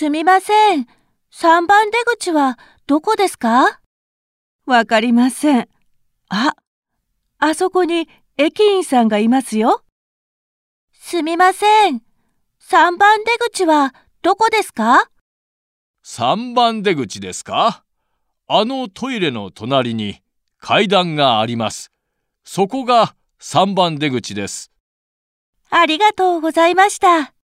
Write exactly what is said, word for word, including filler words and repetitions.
すみません。さんばん出口はどこですか？わかりません。あ、あそこに駅員さんがいますよ。すみません。さんばん出口はどこですか？ さんばん出口ですか？あのトイレの隣に階段があります。そこがさんばん出口です。 ありがとうございました。